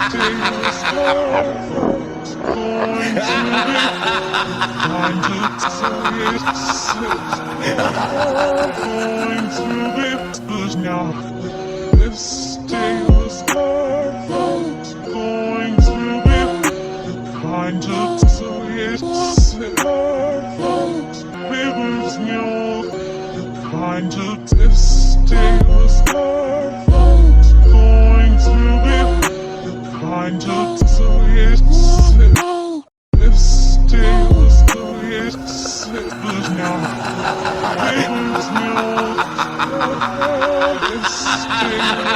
This day was going to be kind of sweet. Baby's new kind of this day was going to be kind of sweet. This day was sweet, but now baby's new. This day